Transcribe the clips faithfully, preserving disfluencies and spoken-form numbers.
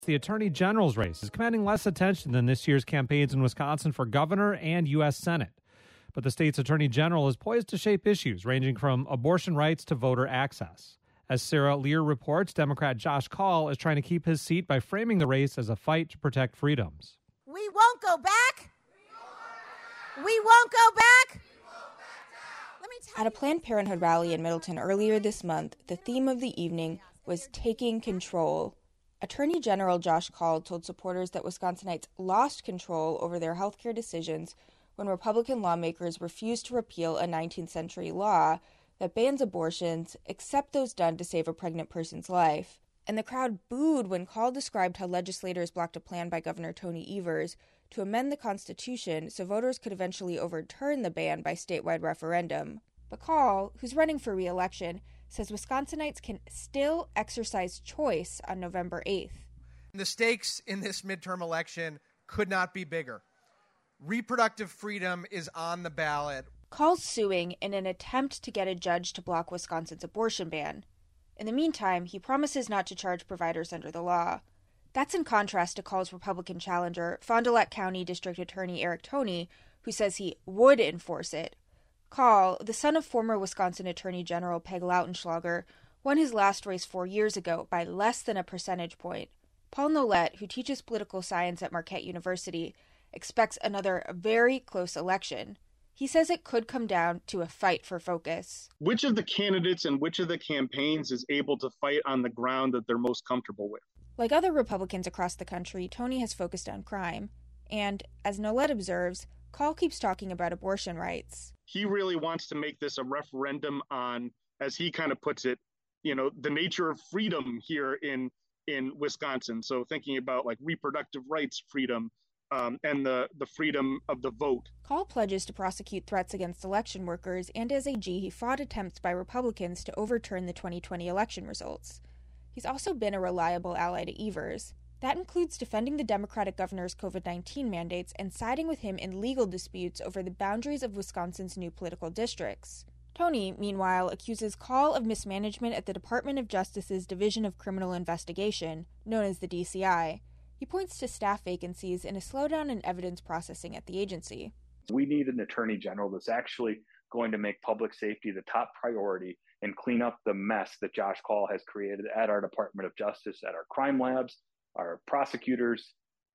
The Attorney General's race is commanding less attention than this year's campaigns in Wisconsin for governor and U S Senate. But the state's Attorney General is poised to shape issues ranging from abortion rights to voter access. As Sarah Lear reports, Democrat Josh Kaul is trying to keep his seat by framing the race as a fight to protect freedoms. We won't go back. We won't go back. Let me tell At a Planned Parenthood rally in Middleton earlier this month, the theme of the evening was taking control. Attorney General Josh Kaul told supporters that Wisconsinites lost control over their health care decisions when Republican lawmakers refused to repeal a nineteenth century law that bans abortions except those done to save a pregnant person's life. And the crowd booed when Kaul described how legislators blocked a plan by Governor Tony Evers to amend the Constitution so voters could eventually overturn the ban by statewide referendum. But Kaul, who's running for re-election, says Wisconsinites can still exercise choice on November eighth. The stakes in this midterm election could not be bigger. Reproductive freedom is on the ballot. Kaul's suing in an attempt to get a judge to block Wisconsin's abortion ban. In the meantime, he promises not to charge providers under the law. That's in contrast to Kaul's Republican challenger, Fond du Lac County District Attorney Eric Toney, who says he would enforce it. Kaul, the son of former Wisconsin Attorney General Peg Lautenschlager, won his last race four years ago by less than a percentage point. Paul Nolet, who teaches political science at Marquette University, expects another very close election. He says it could come down to a fight for focus. Which of the candidates and which of the campaigns is able to fight on the ground that they're most comfortable with? Like other Republicans across the country, Toney has focused on crime. And, as Nolet observes, Kaul keeps talking about abortion rights. He really wants to make this a referendum on, as he kind of puts it, you know, the nature of freedom here in in Wisconsin. So thinking about like reproductive rights freedom um, and the, the freedom of the vote. Kaul pledges to prosecute threats against election workers, and as A G, he fought attempts by Republicans to overturn the twenty twenty election results. He's also been a reliable ally to Evers. That includes defending the Democratic governor's covid nineteen mandates and siding with him in legal disputes over the boundaries of Wisconsin's new political districts. Toney, meanwhile, accuses Kaul of mismanagement at the Department of Justice's Division of Criminal Investigation, known as the D C I. He points to staff vacancies and a slowdown in evidence processing at the agency. We need an attorney general that's actually going to make public safety the top priority and clean up the mess that Josh Kaul has created at our Department of Justice, at our crime labs, our prosecutors,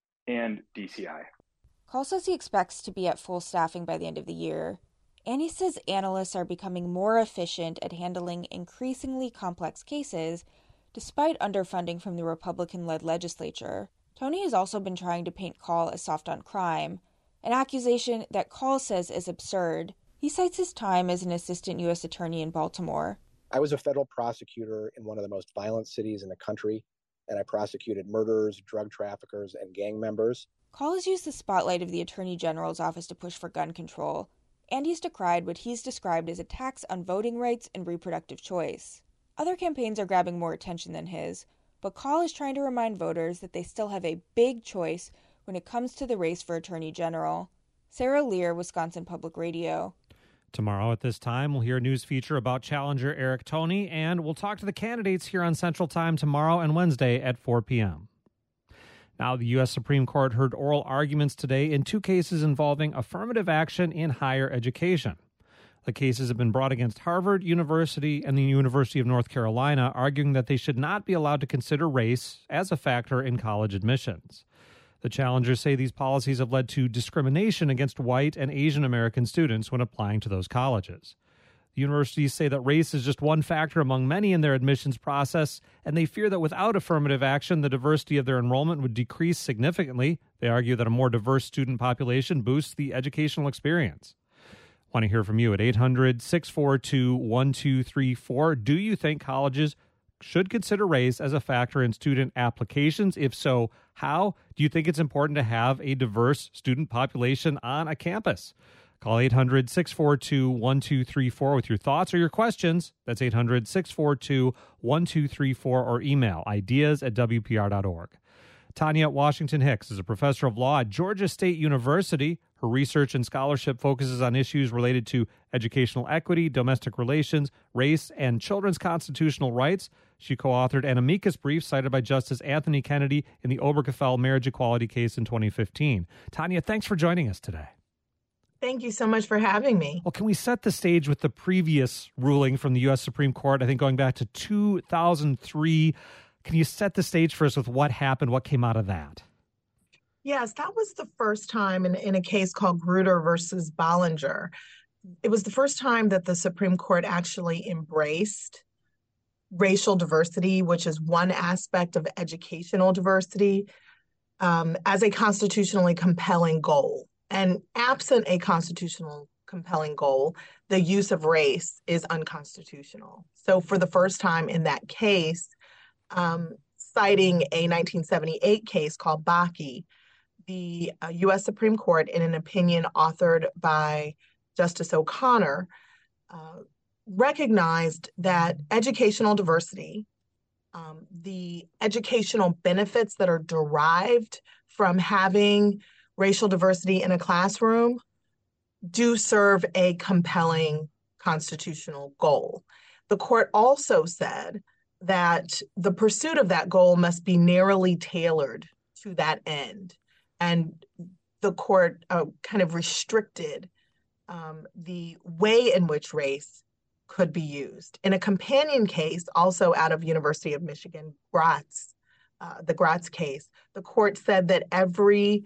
and D C I. Kaul says he expects to be at full staffing by the end of the year, and he says analysts are becoming more efficient at handling increasingly complex cases despite underfunding from the Republican-led legislature. Toney has also been trying to paint Kaul as soft on crime, an accusation that Kaul says is absurd. He cites his time as an assistant U S attorney in Baltimore. I was a federal prosecutor in one of the most violent cities in the country, and I prosecuted murderers, drug traffickers, and gang members. Kaul has used the spotlight of the Attorney General's office to push for gun control, and he's decried what he's described as attacks on voting rights and reproductive choice. Other campaigns are grabbing more attention than his, but Kaul is trying to remind voters that they still have a big choice when it comes to the race for Attorney General. Sarah Lear, Wisconsin Public Radio. Tomorrow at this time, we'll hear a news feature about challenger Eric Toney, and we'll talk to the candidates here on Central Time tomorrow and Wednesday at four p.m. Now, the U S Supreme Court heard oral arguments today in two cases involving affirmative action in higher education. The cases have been brought against Harvard University and the University of North Carolina, arguing that they should not be allowed to consider race as a factor in college admissions. The challengers say these policies have led to discrimination against white and Asian American students when applying to those colleges. The universities say that race is just one factor among many in their admissions process, and they fear that without affirmative action, the diversity of their enrollment would decrease significantly. They argue that a more diverse student population boosts the educational experience. Want to hear from you at eight hundred, six four two, one two three four. Do you think colleges should consider race as a factor in student applications? If so, how? Do you think it's important to have a diverse student population on a campus? Call eight hundred, six four two, one two three four with your thoughts or your questions. That's eight hundred, six four two, one two three four, or email ideas at w p r dot org. Tanya Washington Hicks is a professor of law at Georgia State University. Her research and scholarship focuses on issues related to educational equity, domestic relations, race, and children's constitutional rights. She co-authored an amicus brief cited by Justice Anthony Kennedy in the Obergefell marriage equality case in twenty fifteen. Tanya, thanks for joining us today. Thank you so much for having me. Well, can we set the stage with the previous ruling from the U S Supreme Court, I think going back to two thousand three? Can you set the stage for us with what happened, what came out of that? Yes, that was the first time in, in a case called Grutter versus Bollinger. It was the first time that the Supreme Court actually embraced racial diversity, which is one aspect of educational diversity, um, as a constitutionally compelling goal. And absent a constitutional compelling goal, the use of race is unconstitutional. So for the first time in that case, um, citing a nineteen seventy-eight case called Bakke, the uh, U S Supreme Court, in an opinion authored by Justice O'Connor, uh, recognized that educational diversity, um, the educational benefits that are derived from having racial diversity in a classroom, do serve a compelling constitutional goal. The court also said that the pursuit of that goal must be narrowly tailored to that end. And the court uh, kind of restricted um, the way in which race could be used. In a companion case, also out of University of Michigan, Gratz, uh, the Gratz case, the court said that every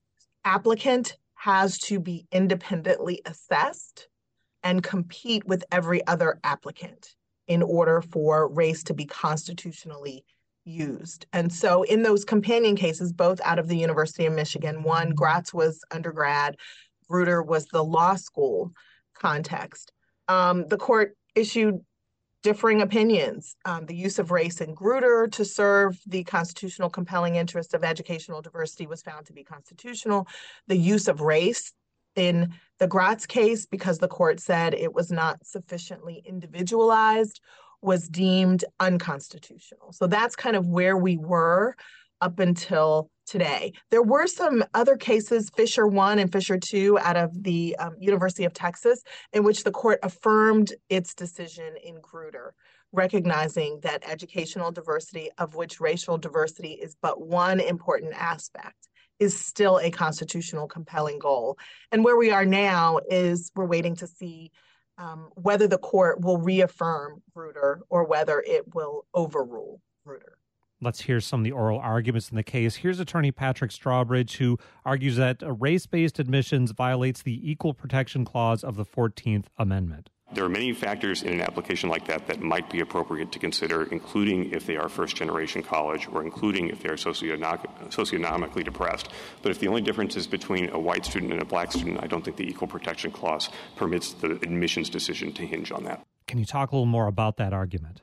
applicant has to be independently assessed and compete with every other applicant in order for race to be constitutionally used. And so in those companion cases, both out of the University of Michigan, one, Gratz was undergrad, Grutter was the law school context. Um, the court issued differing opinions. Um, the use of race in Grutter to serve the constitutional compelling interest of educational diversity was found to be constitutional. The use of race in the Gratz case, because the court said it was not sufficiently individualized, was deemed unconstitutional. So that's kind of where we were up until today. There were some other cases, Fisher one and Fisher two, out of the um, University of Texas, in which the court affirmed its decision in Grutter, recognizing that educational diversity, of which racial diversity is but one important aspect, is still a constitutional compelling goal. And where we are now is we're waiting to see um, whether the court will reaffirm Grutter or whether it will overrule Grutter. Let's hear some of the oral arguments in the case. Here's attorney Patrick Strawbridge, who argues that race-based admissions violates the Equal Protection Clause of the fourteenth Amendment. There are many factors in an application like that that might be appropriate to consider, including if they are first-generation college or including if they are socioeconomically depressed. But if the only difference is between a white student and a black student, I don't think the Equal Protection Clause permits the admissions decision to hinge on that. Can you talk a little more about that argument?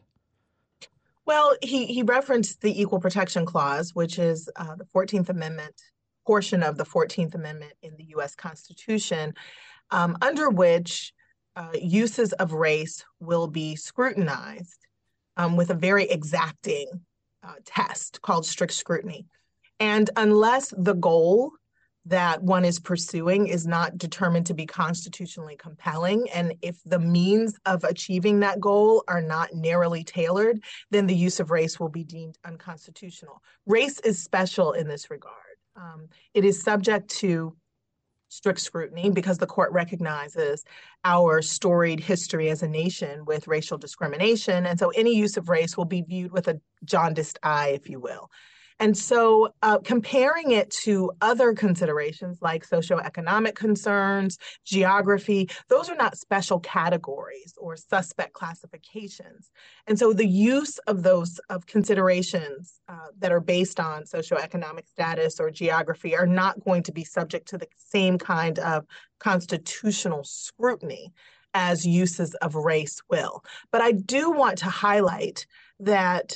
Well, he, he referenced the Equal Protection Clause, which is uh, the fourteenth Amendment, portion of the fourteenth Amendment in the U S Constitution, um, under which uh, uses of race will be scrutinized um, with a very exacting uh, test called strict scrutiny. And unless the goal that one is pursuing is not determined to be constitutionally compelling, and if the means of achieving that goal are not narrowly tailored, then the use of race will be deemed unconstitutional. Race is special in this regard. Um, it is subject to strict scrutiny because the court recognizes our storied history as a nation with racial discrimination, and so any use of race will be viewed with a jaundiced eye, if you will. And so uh, comparing it to other considerations like socioeconomic concerns, geography, those are not special categories or suspect classifications. And so the use of those of considerations uh, that are based on socioeconomic status or geography are not going to be subject to the same kind of constitutional scrutiny as uses of race will. But I do want to highlight that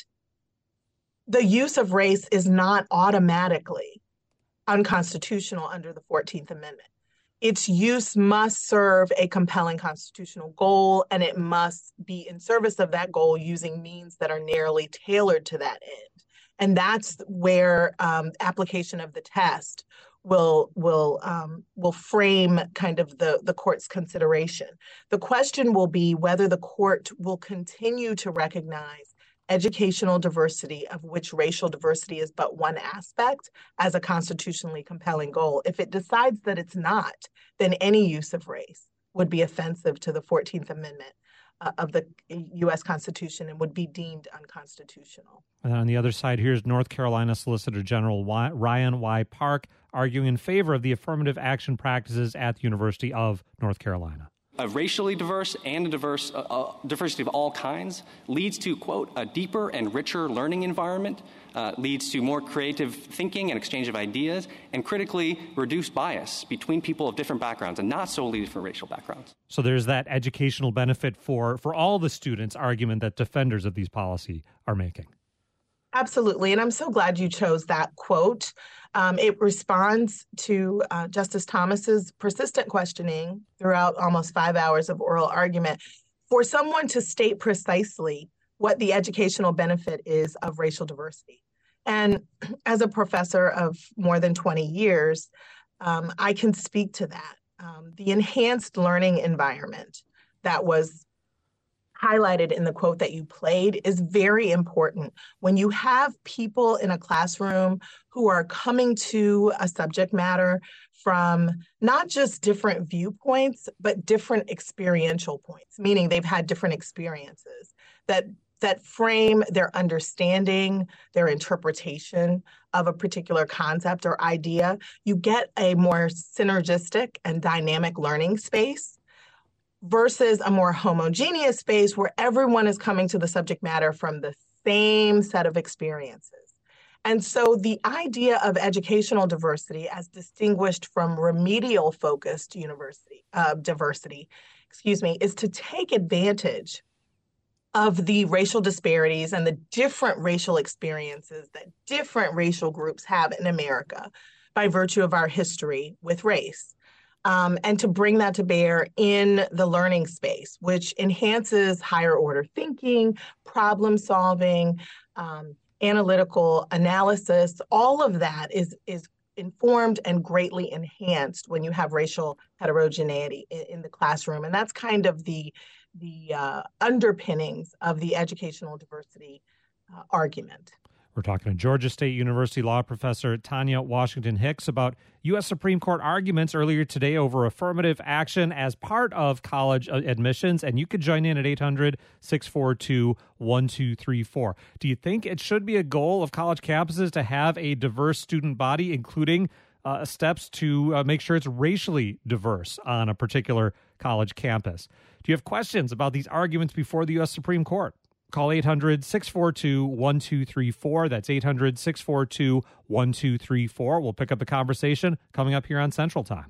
the use of race is not automatically unconstitutional under the fourteenth Amendment. Its use must serve a compelling constitutional goal, and it must be in service of that goal using means that are narrowly tailored to that end. And that's where um, application of the test will will um, will frame kind of the, the court's consideration. The question will be whether the court will continue to recognize educational diversity, of which racial diversity is but one aspect, as a constitutionally compelling goal. If it decides that it's not, then any use of race would be offensive to the fourteenth Amendment uh, of the U S Constitution and would be deemed unconstitutional. And on the other side, here's North Carolina Solicitor General y- Ryan Y. Park arguing in favor of the affirmative action practices at the University of North Carolina. A racially diverse and a diverse uh, uh, diversity of all kinds leads to, quote, a deeper and richer learning environment, uh, leads to more creative thinking and exchange of ideas, and critically reduced bias between people of different backgrounds and not solely different racial backgrounds. So there's that educational benefit for, for all the students argument that defenders of these policy are making. Absolutely. And I'm so glad you chose that quote. Um, it responds to uh, Justice Thomas's persistent questioning throughout almost five hours of oral argument for someone to state precisely what the educational benefit is of racial diversity. And as a professor of more than twenty years, um, I can speak to that. Um, the enhanced learning environment that was highlighted in the quote that you played is very important. When you have people in a classroom who are coming to a subject matter from not just different viewpoints, but different experiential points, meaning they've had different experiences that that frame their understanding, their interpretation of a particular concept or idea, you get a more synergistic and dynamic learning space versus a more homogeneous space where everyone is coming to the subject matter from the same set of experiences. And so the idea of educational diversity as distinguished from remedial focused university uh, diversity, excuse me, is to take advantage of the racial disparities and the different racial experiences that different racial groups have in America by virtue of our history with race. Um, and to bring that to bear in the learning space, which enhances higher order thinking, problem solving, um, analytical analysis. All of that is, is informed and greatly enhanced when you have racial heterogeneity in, in the classroom. And that's kind of the, the uh, underpinnings of the educational diversity uh, argument. We're talking to Georgia State University law professor Tanya Washington Hicks about U S Supreme Court arguments earlier today over affirmative action as part of college admissions. And you could join in at eight hundred, six four two, one two three four. Do you think it should be a goal of college campuses to have a diverse student body, including uh, steps to uh, make sure it's racially diverse on a particular college campus? Do you have questions about these arguments before the U S Supreme Court? Call eight hundred, six four two, one two three four. That's eight hundred, six four two, one two three four. We'll pick up the conversation coming up here on Central Time.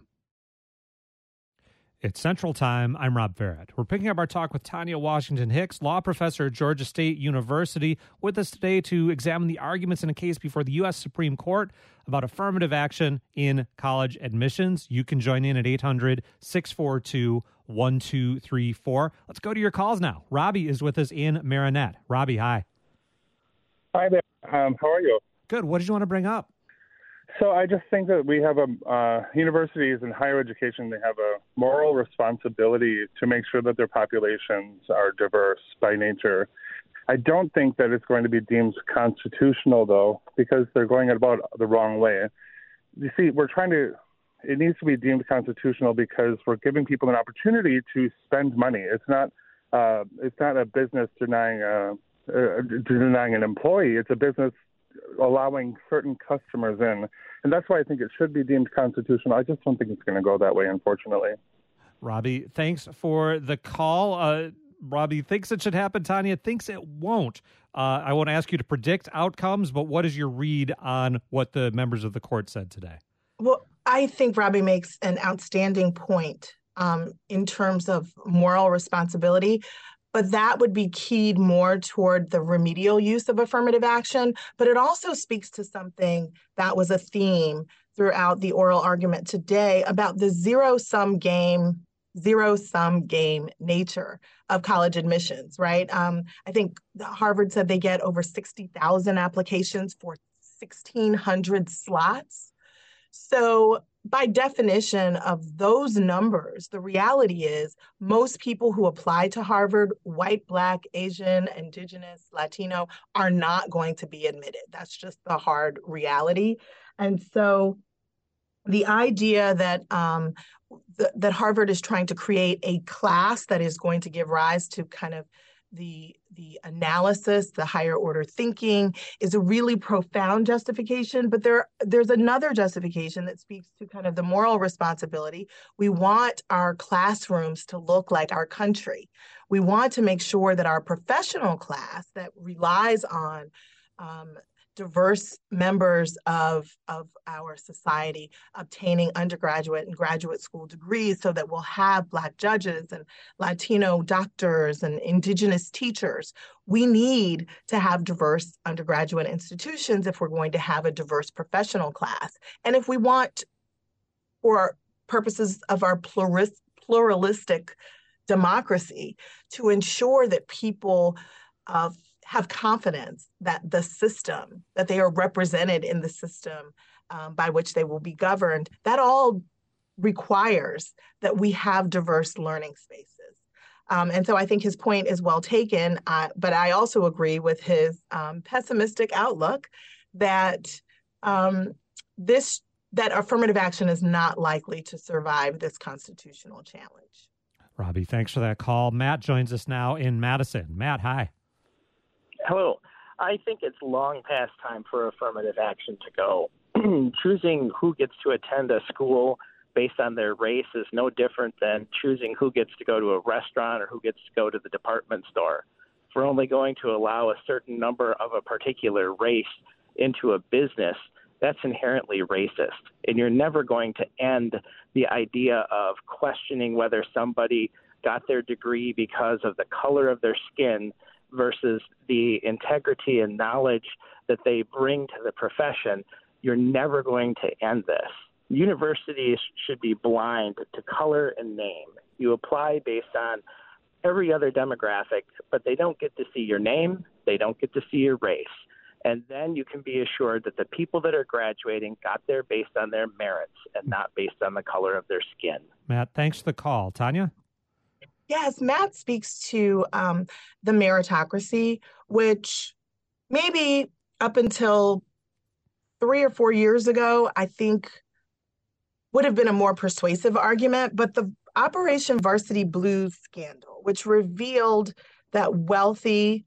It's Central Time. I'm Rob Farrett. We're picking up our talk with Tanya Washington Hicks, law professor at Georgia State University, with us today to examine the arguments in a case before the U S Supreme Court about affirmative action in college admissions. You can join in at eight hundred, six four two, one two three four. Let's go to your calls now. Robbie is with us in Marinette. Robbie, hi. Hi there. Um, how are you? Good. What did you want to bring up? So I just think that we have a uh, universities and higher education, they have a moral responsibility to make sure that their populations are diverse by nature. I don't think that it's going to be deemed constitutional, though, because they're going about the wrong way. You see, we're trying to, it needs to be deemed constitutional because we're giving people an opportunity to spend money. It's not, uh, it's not a business denying a, uh, denying an employee. It's a business allowing certain customers in. And that's why I think it should be deemed constitutional. I just don't think it's going to go that way, unfortunately. Robbie, thanks for the call. Uh, Robbie thinks it should happen. Tanya thinks it won't. Uh, I won't ask you to predict outcomes, but what is your read on what the members of the court said today? Well, I think Robbie makes an outstanding point um, in terms of moral responsibility. But that would be keyed more toward the remedial use of affirmative action. But it also speaks to something that was a theme throughout the oral argument today about the zero-sum game, zero-sum game nature of college admissions, right? Um, I think Harvard said they get over sixty thousand applications for sixteen hundred slots. So by definition of those numbers, the reality is most people who apply to Harvard, white, Black, Asian, Indigenous, Latino, are not going to be admitted. That's just the hard reality. And so the idea that um, th- that Harvard is trying to create a class that is going to give rise to kind of the the analysis, the higher order thinking, is a really profound justification. But there there's another justification that speaks to kind of the moral responsibility. We want our classrooms to look like our country. We want to make sure that our professional class that relies on um, diverse members of, of our society obtaining undergraduate and graduate school degrees, so that we'll have Black judges and Latino doctors and Indigenous teachers. We need to have diverse undergraduate institutions if we're going to have a diverse professional class. And if we want, for purposes of our pluris- pluralistic democracy, to ensure that people uh, have confidence that the system, that they are represented in the system um, by which they will be governed, that all requires that we have diverse learning spaces. Um, and so I think his point is well taken, uh, but I also agree with his um, pessimistic outlook that um, this that affirmative action is not likely to survive this constitutional challenge. Robbie, thanks for that call. Matt joins us now in Madison. Matt, hi. Hello. I think it's long past time for affirmative action to go. Choosing who gets to attend a school based on their race is no different than choosing who gets to go to a restaurant or who gets to go to the department store. If we're only going to allow a certain number of a particular race into a business, that's inherently racist. And you're never going to end the idea of questioning whether somebody got their degree because of the color of their skin versus the integrity and knowledge that they bring to the profession. You're never going to end this. Universities should be blind to color and name. You apply based on every other demographic, but they don't get to see your name. They don't get to see your race. And then you can be assured that the people that are graduating got there based on their merits and not based on the color of their skin. Matt, thanks for the call. Tanya? Yes, Matt speaks to um, the meritocracy, which maybe up until three or four years ago, I think would have been a more persuasive argument. But the Operation Varsity Blues scandal, which revealed that wealthy,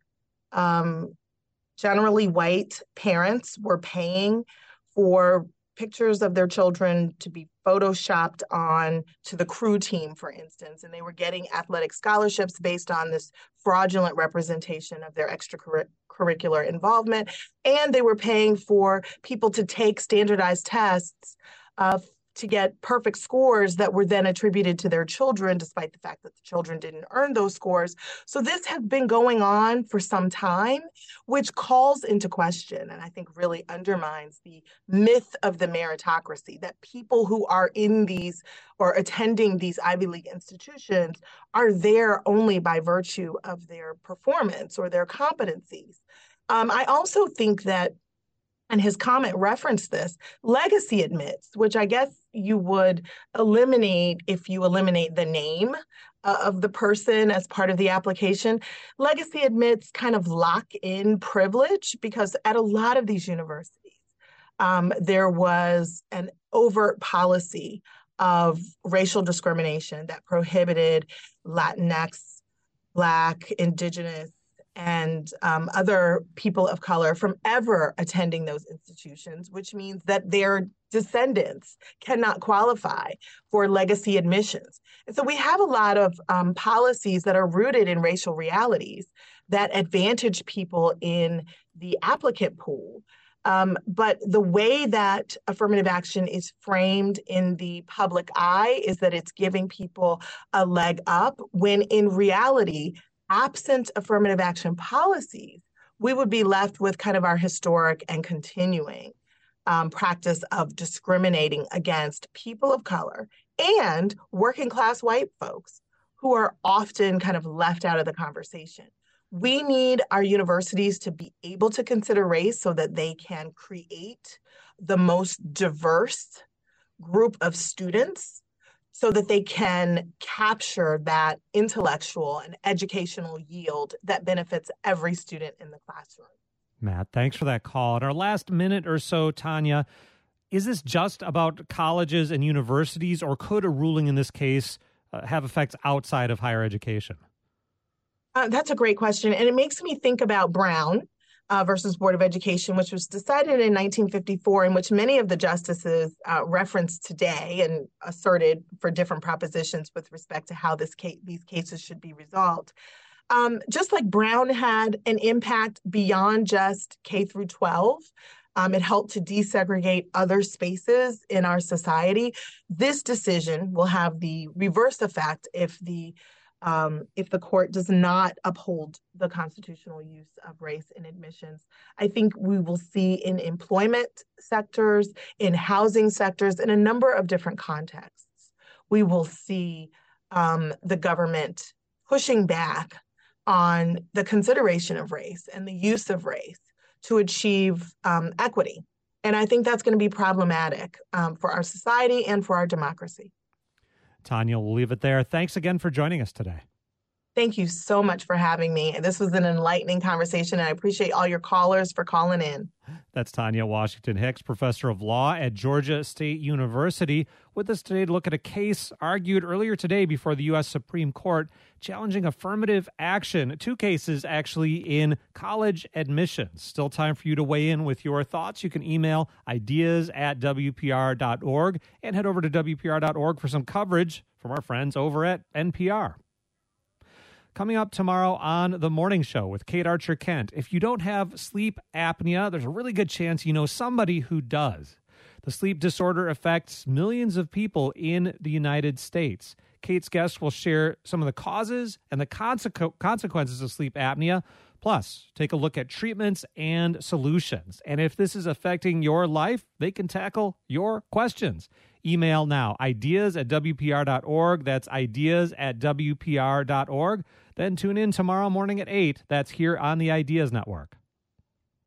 um, generally white parents were paying for pictures of their children to be photoshopped on to the crew team, for instance, and they were getting athletic scholarships based on this fraudulent representation of their extracurricular involvement. And they were paying for people to take standardized tests uh, to get perfect scores that were then attributed to their children, despite the fact that the children didn't earn those scores. So this has been going on for some time, which calls into question, and I think really undermines the myth of the meritocracy, that people who are in these or attending these Ivy League institutions are there only by virtue of their performance or their competencies. Um, I also think that, and his comment referenced this, legacy admits, which I guess you would eliminate if you eliminate the name uh, of the person as part of the application. Legacy admits kind of lock in privilege, because at a lot of these universities, um, there was an overt policy of racial discrimination that prohibited Latinx, Black, Indigenous, and um, other people of color from ever attending those institutions, which means that their descendants cannot qualify for legacy admissions. And so we have a lot of um, policies that are rooted in racial realities that advantage people in the applicant pool. Um, but the way that affirmative action is framed in the public eye is that it's giving people a leg up, when in reality, absent affirmative action policies, we would be left with kind of our historic and continuing um, practice of discriminating against people of color and working class white folks who are often kind of left out of the conversation. We need our universities to be able to consider race so that they can create the most diverse group of students so that they can capture that intellectual and educational yield that benefits every student in the classroom. Matt, thanks for that call. In our last minute or so, Tanya, is this just about colleges and universities, or could a ruling in this case uh, have effects outside of higher education? Uh, that's a great question. And it makes me think about Brown uh, versus Board of Education, which was decided in nineteen fifty-four, in which many of the justices uh, referenced today and asserted for different propositions with respect to how this case, these cases should be resolved. Um, just like Brown had an impact beyond just K through twelve, um, it helped to desegregate other spaces in our society. This decision will have the reverse effect if the um, if the court does not uphold the constitutional use of race in admissions. I think we will see in employment sectors, in housing sectors, in a number of different contexts, we will see um, the government pushing back on the consideration of race and the use of race to achieve um, equity. And I think that's going to be problematic um, for our society and for our democracy. Tanya, we'll leave it there. Thanks again for joining us today. Thank you so much for having me. This was an enlightening conversation, and I appreciate all your callers for calling in. That's Tanya Washington Hicks, professor of law at Georgia State University, with us today to look at a case argued earlier today before the U S Supreme Court challenging affirmative action. Two cases, actually, in college admissions. Still time for you to weigh in with your thoughts. You can email ideas at W P R dot org and head over to W P R dot org for some coverage from our friends over at N P R. Coming up tomorrow on The Morning Show with Kate Archer Kent. If you don't have sleep apnea, there's a really good chance you know somebody who does. The sleep disorder affects millions of people in the United States. Kate's guest will share some of the causes and the consequ- consequences of sleep apnea. Plus, take a look at treatments and solutions. And if this is affecting your life, they can tackle your questions. Email now, ideas at W P R dot org. That's ideas at W P R dot org. Then tune in tomorrow morning at eight. That's here on the Ideas Network.